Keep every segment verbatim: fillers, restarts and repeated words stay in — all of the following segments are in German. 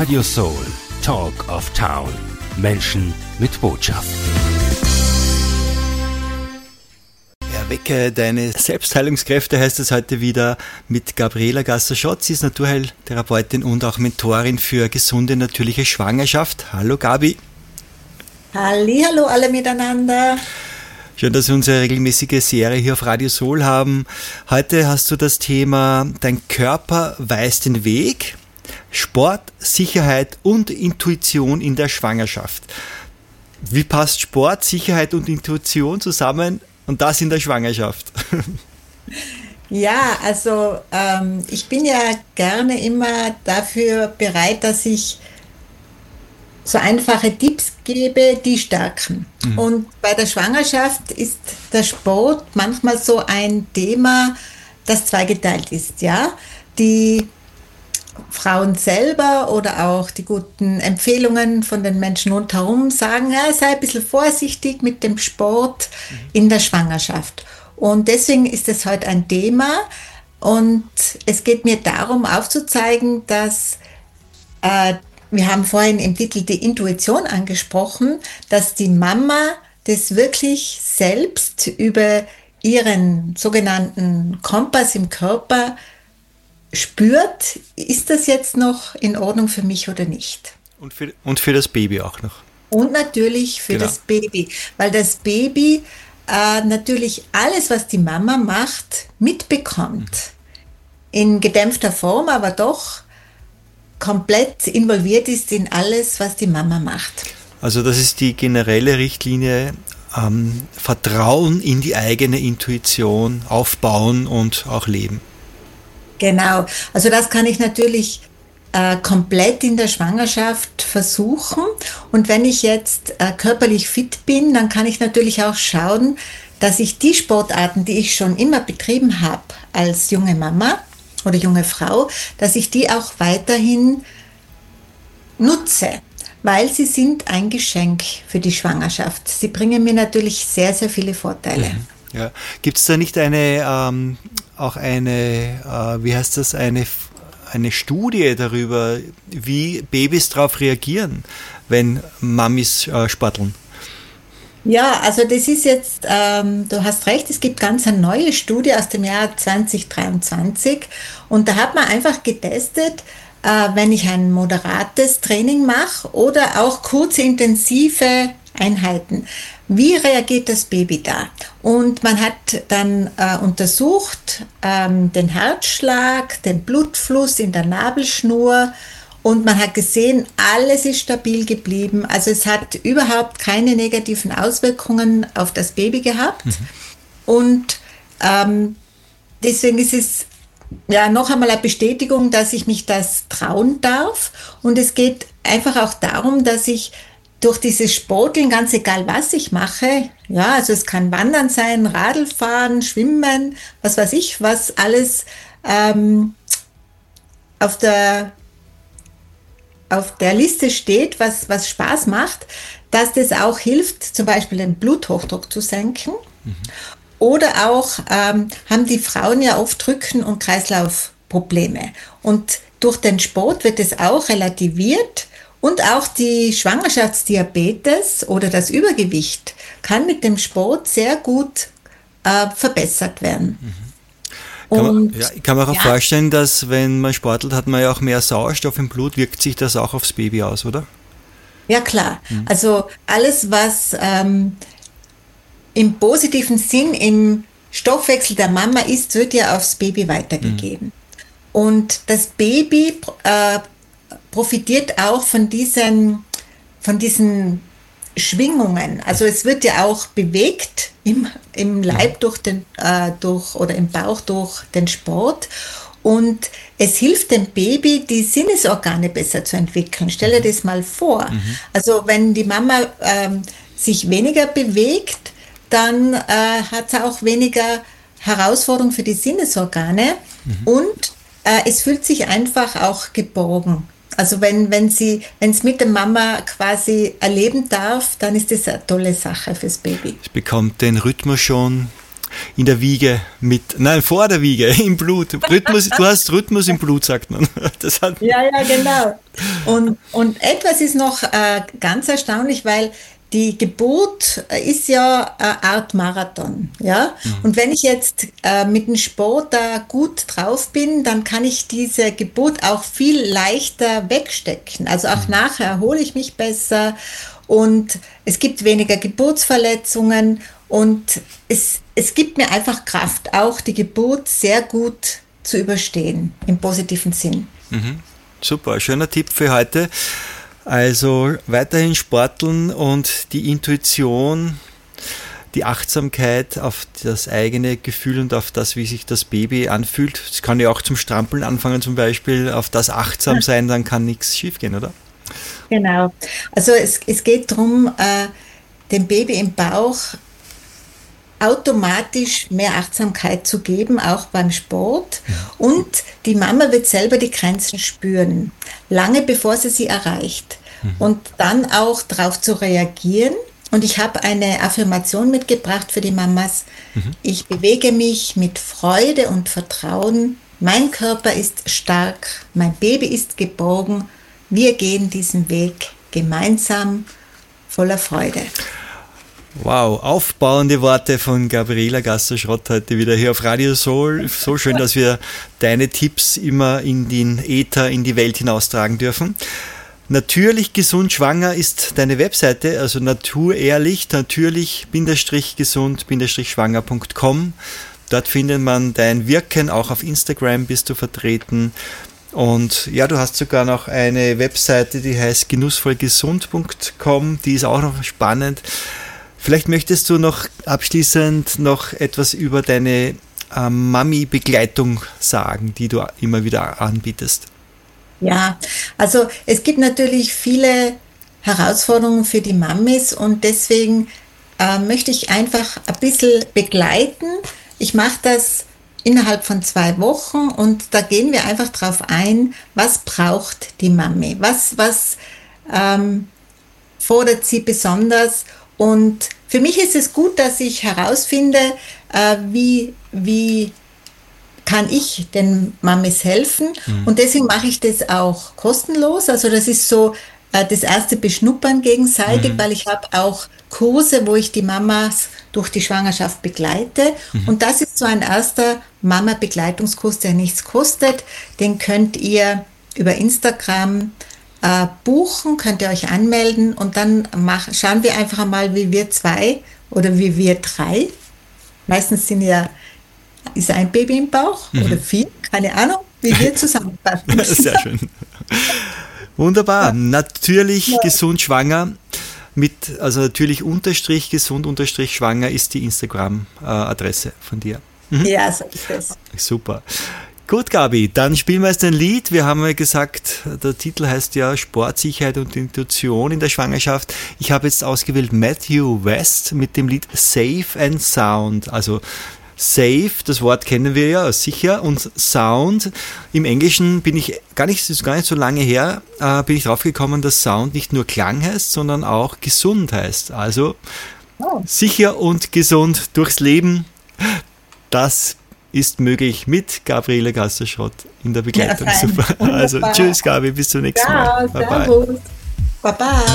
Radio Soul, Talk of Town. Menschen mit Botschaft. Erwecke deine Selbstheilungskräfte heißt es heute wieder mit Gabriela Gasser-Schott. Sie ist Naturheiltherapeutin und auch Mentorin für gesunde, natürliche Schwangerschaft. Hallo Gabi. Hallihallo alle miteinander. Schön, dass wir unsere regelmäßige Serie hier auf Radio Soul haben. Heute hast du das Thema Dein Körper weiß den Weg, Sport, Sicherheit und Intuition in der Schwangerschaft. Wie passt Sport, Sicherheit und Intuition zusammen und das in der Schwangerschaft? Ja, also ähm, ich bin ja gerne immer dafür bereit, dass ich so einfache Tipps gebe, die stärken. Mhm. Und bei der Schwangerschaft ist der Sport manchmal so ein Thema, das zweigeteilt ist. Ja, die Frauen selber oder auch die guten Empfehlungen von den Menschen rundherum sagen, ja, sei ein bisschen vorsichtig mit dem Sport mhm. in der Schwangerschaft. Und deswegen ist es heute ein Thema und es geht mir darum aufzuzeigen, dass äh, wir haben vorhin im Titel die Intuition angesprochen, dass die Mama das wirklich selbst über ihren sogenannten Kompass im Körper spürt, ist das jetzt noch in Ordnung für mich oder nicht. Und für, und für das Baby auch noch. Und natürlich für genau. das Baby, weil das Baby äh, natürlich alles, was die Mama macht, mitbekommt. Mhm. In gedämpfter Form, aber doch komplett involviert ist in alles, was die Mama macht. Also das ist die generelle Richtlinie, ähm, Vertrauen in die eigene Intuition aufbauen und auch leben. Genau, also das kann ich natürlich äh, komplett in der Schwangerschaft versuchen und wenn ich jetzt äh, körperlich fit bin, dann kann ich natürlich auch schauen, dass ich die Sportarten, die ich schon immer betrieben habe als junge Mama, oder junge Frau, dass ich die auch weiterhin nutze, weil sie sind ein Geschenk für die Schwangerschaft. Sie bringen mir natürlich sehr, sehr viele Vorteile. Mhm. Ja. Gibt es da nicht eine, ähm, auch eine, äh, wie heißt das, eine, eine Studie darüber, wie Babys darauf reagieren, wenn Mamis äh, sporteln? Ja, also das ist jetzt, ähm, du hast recht, es gibt ganz eine neue Studie aus dem Jahr zwanzig dreiundzwanzig und da hat man einfach getestet, äh, wenn ich ein moderates Training mache oder auch kurze, intensive Einheiten, wie reagiert das Baby da? Und man hat dann äh, untersucht ähm, den Herzschlag, den Blutfluss in der Nabelschnur. Und man hat gesehen, alles ist stabil geblieben. Also es hat überhaupt keine negativen Auswirkungen auf das Baby gehabt. Mhm. Und ähm, deswegen ist es ja noch einmal eine Bestätigung, dass ich mich das trauen darf. Und es geht einfach auch darum, dass ich durch dieses Sporteln, ganz egal was ich mache, ja, also es kann Wandern sein, Radlfahren, Schwimmen, was weiß ich, was alles ähm, auf der auf der Liste steht, was, was Spaß macht, dass das auch hilft, zum Beispiel den Bluthochdruck zu senken. Mhm. Oder auch ähm, haben die Frauen ja oft Rücken- und Kreislaufprobleme. Und durch den Sport wird es auch relativiert und auch die Schwangerschaftsdiabetes oder das Übergewicht kann mit dem Sport sehr gut äh, verbessert werden. Mhm. Kann man, ja, ich kann mir auch ja. vorstellen, dass wenn man sportelt, hat man ja auch mehr Sauerstoff im Blut. Wirkt sich das auch aufs Baby aus, oder? Ja, klar. Mhm. Also alles, was ähm, im positiven Sinn im Stoffwechsel der Mama ist, wird ja aufs Baby weitergegeben. Mhm. Und das Baby äh, profitiert auch von diesen, von diesen Schwingungen. Also es wird ja auch bewegt im, im Leib durch den, äh, durch, oder im Bauch durch den Sport und es hilft dem Baby, die Sinnesorgane besser zu entwickeln. Stell dir das mal vor. Mhm. Also wenn die Mama ähm, sich weniger bewegt, dann äh, hat sie auch weniger Herausforderungen für die Sinnesorgane mhm. und äh, es fühlt sich einfach auch geborgen. Also wenn, wenn sie, wenn es mit der Mama quasi erleben darf, dann ist das eine tolle Sache fürs Baby. Es bekommt den Rhythmus schon in der Wiege mit, nein, vor der Wiege, im Blut. Rhythmus, du hast Rhythmus im Blut, sagt man. Das hat ja, ja, genau. Und, und etwas ist noch äh, ganz erstaunlich, weil die Geburt ist ja eine Art Marathon, ja. Mhm. Und wenn ich jetzt äh, mit dem Sport da gut drauf bin, dann kann ich diese Geburt auch viel leichter wegstecken. Also auch mhm. nachher erhole ich mich besser und es gibt weniger Geburtsverletzungen und es, es gibt mir einfach Kraft, auch die Geburt sehr gut zu überstehen, im positiven Sinn. Mhm. Super, schöner Tipp für heute. Also weiterhin sporteln und die Intuition, die Achtsamkeit auf das eigene Gefühl und auf das, wie sich das Baby anfühlt. Es kann ja auch zum Strampeln anfangen zum Beispiel, auf das achtsam sein, dann kann nichts schiefgehen, oder? Genau. Also es, es geht darum, äh, dem Baby im Bauch automatisch mehr Achtsamkeit zu geben, auch beim Sport. Ja. Und die Mama wird selber die Grenzen spüren, lange bevor sie sie erreicht. Mhm. Und dann auch darauf zu reagieren. Und ich habe eine Affirmation mitgebracht für die Mamas. Mhm. Ich bewege mich mit Freude und Vertrauen. Mein Körper ist stark, mein Baby ist geborgen. Wir gehen diesen Weg gemeinsam voller Freude. Wow, aufbauende Worte von Gabriela Gasser-Schrott heute wieder hier auf Radio Soul. So schön, dass wir deine Tipps immer in den Äther, in die Welt hinaustragen dürfen. Natürlich gesund schwanger ist deine Webseite, also naturehrlich, natürlich-gesund-schwanger punkt com. Dort findet man dein Wirken, auch auf Instagram bist du vertreten. Und ja, du hast sogar noch eine Webseite, die heißt genussvollgesund punkt com, die ist auch noch spannend. Vielleicht möchtest du noch abschließend noch etwas über deine äh, Mami-Begleitung sagen, die du immer wieder anbietest. Ja, also es gibt natürlich viele Herausforderungen für die Mamis und deswegen äh, möchte ich einfach ein bisschen begleiten. Ich mache das innerhalb von zwei Wochen und da gehen wir einfach drauf ein, was braucht die Mami, was, was ähm, fordert sie besonders. Und für mich ist es gut, dass ich herausfinde, äh, wie, wie kann ich den Mamis helfen. Mhm. Und deswegen mache ich das auch kostenlos. Also das ist so äh, das erste Beschnuppern gegenseitig, mhm. weil ich habe auch Kurse, wo ich die Mamas durch die Schwangerschaft begleite. Mhm. Und das ist so ein erster Mama-Begleitungskurs, der nichts kostet. Den könnt ihr über Instagram Äh, buchen, könnt ihr euch anmelden und dann mach, schauen wir einfach einmal, wie wir zwei oder wie wir drei, meistens sind ja, ist ein Baby im Bauch mhm. oder vier, keine Ahnung, wie wir zusammenpassen. Sehr schön. Wunderbar. Ja. Natürlich ja. gesund schwanger mit, also natürlich unterstrich gesund unterstrich schwanger ist die Instagram-Adresse von dir. Mhm. Ja, so ist es. Super. Gut, Gabi, dann spielen wir jetzt ein Lied. Wir haben ja gesagt, der Titel heißt ja Sportsicherheit und Intuition in der Schwangerschaft. Ich habe jetzt ausgewählt Matthew West mit dem Lied Safe and Sound. Also Safe, das Wort kennen wir ja, sicher, und Sound. Im Englischen bin ich gar nicht, das ist gar nicht so lange her, äh, bin ich drauf gekommen, dass Sound nicht nur Klang heißt, sondern auch gesund heißt. Also oh. sicher und gesund durchs Leben. Das ist möglich mit Gabriela Gasser-Schrott in der Begleitung. Ja, super. Also tschüss Gabi, bis zum nächsten ja, Mal. Bye bye. Baba.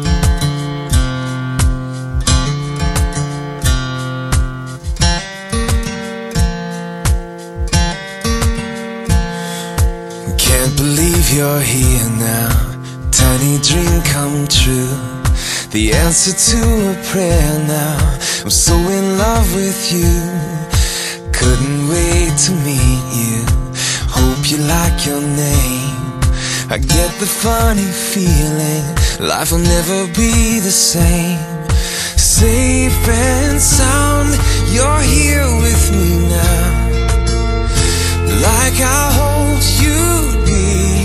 Can't believe you're here now. Tiny dream come true. The answer to a prayer now. I'm so in love with you. Couldn't wait to meet you. Hope you like your name. I get the funny feeling life will never be the same. Safe and sound, you're here with me now. Like I hoped you'd be.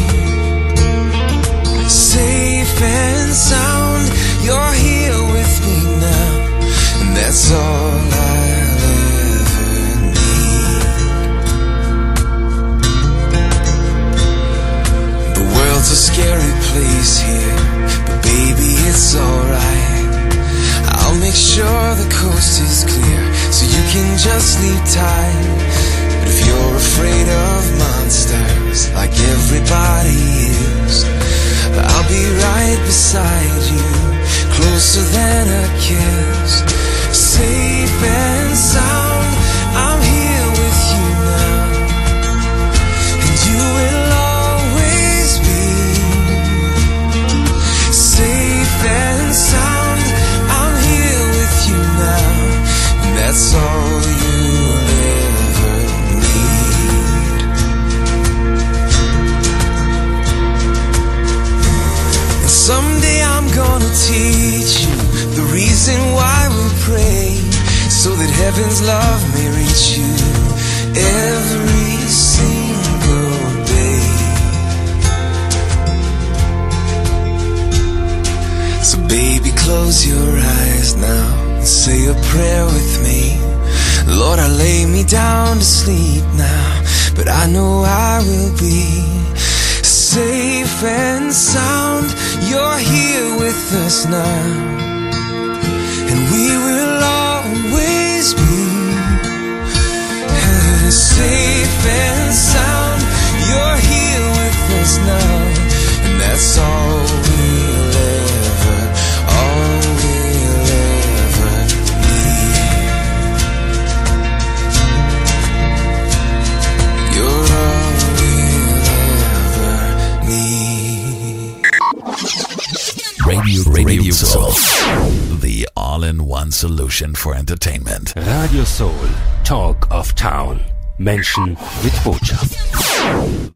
Safe and sound, you're here with me now. And that's all I It's a scary place here, but baby it's alright. I'll make sure the coast is clear, so you can just sleep tight. But if you're afraid of monsters, like everybody is, I'll be right beside you, closer than a kiss. Safe and sound, I'm here with you now, and you will always be. Safe and sound, I'm here with you now, and that's all you'll ever need. And someday I'm gonna teach you the reason why we pray, so that heaven's love may reach you every single day. So baby, close your eyes now and say a prayer with me. Lord, I lay me down to sleep now, but I know I will be safe and sound. You're here with us now, and we will always be safe and sound. You're here with us now, and that's all we'll ever, all we'll ever need. You're all we'll ever need. Radio, Radio Soul, the all-in-one solution for entertainment. Radio Soul, Talk of Town. Menschen mit Botschaft.